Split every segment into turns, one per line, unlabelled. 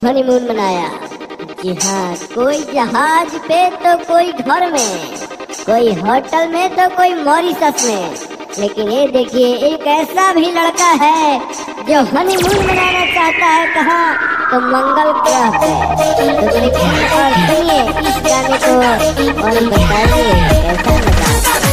Honeymoon मनाया। जी हाँ, कोई जहाज पे तो कोई घर में, कोई होटल में तो कोई मॉरिशस में, लेकिन ये देखिए एक ऐसा भी लड़का है जो हनीमून मनाना चाहता है कहाँ, तो मंगल ग्रह पे। तो देखिए और सुनिए इस गाने को और बताइए कैसा लगा।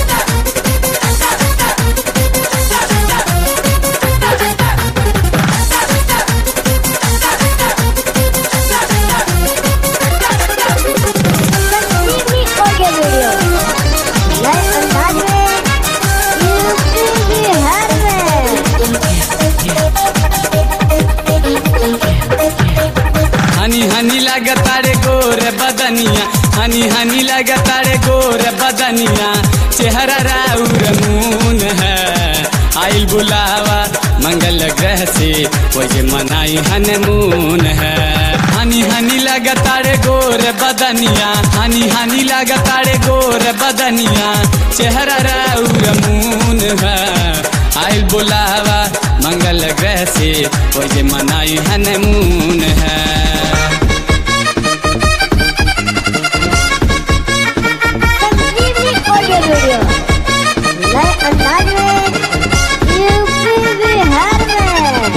हनी हनी लगतारे गोर बदनिया, हनी हनी लगतारे गोर बदनिया, चेहरा राउर मून है। आइल बुलावा मंगल ग्रह से, वही मनाई हनीमून है। हनी हनी लगतारे गोर बदनिया, हनी हनी लगतारे गोर बदनिया, चेहरा राउर मून है। आइल बुलावा मंगल ग्रह से, वही मनाई हनीमून है।
नए अंदाज में यूपी बिहार में।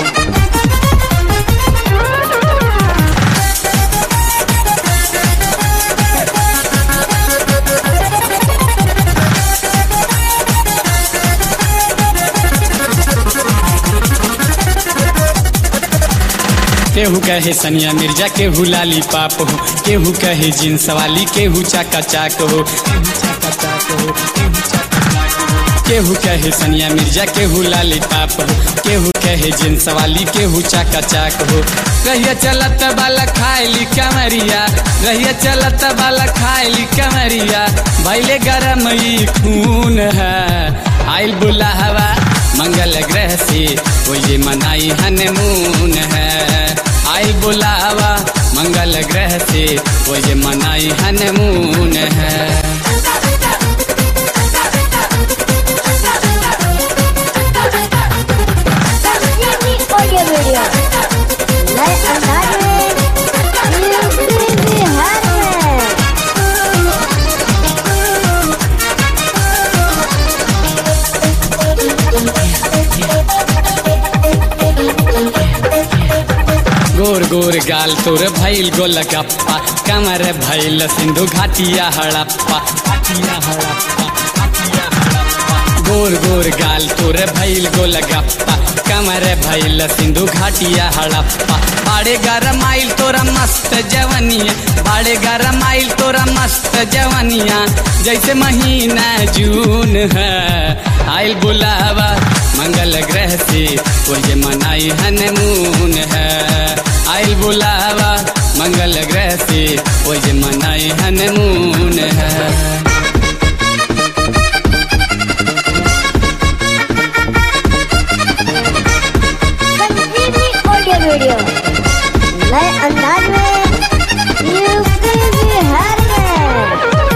केहू कहे सनिया मिर्जा, केहू लाली पाप हो, केहू कहे जींस वाली, केहू चाका चाक हो। केहू कहे सनिया मिर्जा, केहू लाली पाप हो, केहू कहे जींस वाली, केहू चाका चाक हो। रहिया चलत बाला खायली कमरिया, रहिया चलत बाला खायली कमरिया, भैले गरम ई खून है। आइल बुलावा मंगल ग्रह से, वही मनाई हनीमून है। आइल बुलावा मंगल ग्रह से, वही मनाई हनीमून है।
नए अंदाज में यूपी बिहार में।
गोर गोर गाल तोर भैल गोलगप्पा, कमर भैल सिंधु घाटिया हड़प्पा। गोर गोर गाल तोर भैल गोलगप्पा, कमर भैल सिंधु घाटिया हड़प्पा। बाड़े गरम आइल तोरा मस्त जवनिया, बाड़े गरम आइल तोरा मस्त जवनिया, जैसे महीना जून है। आइल बुलावा मंगल ग्रह से, वही मनाई हनीमून है। आइल बुलावा मंगल ग्रह से, वही मनाई हनीमून है।
वीडियो नए अंदाज में यूपी बिहार में।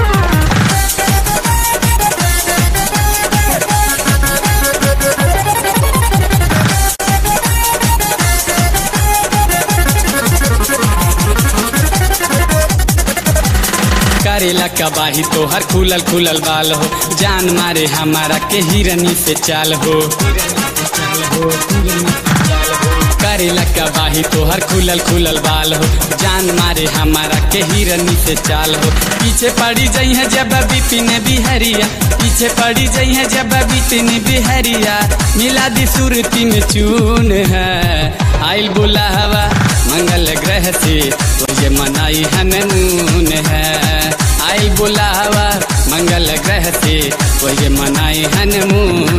करेला कबाही तोहर खुलल खुलल बाल हो, जान मारे हमारा के हिरनी से चाल हो। करेला कबाही तोहर खुलल खुलल बाल हो, जान मारे हमारा के हिरनी से चाल हो। पीछे पड़ी जई है जब बिपिन बिहरिया, पीछे पड़ी जई है जब बिपिन बिहरिया, मिला दी सुरती में चून है। आइल बुलावा मंगल ग्रह से, वही मनाई हनीमून है। आइल बुलावा मंगल ग्रह से, वही मनाई हनीमून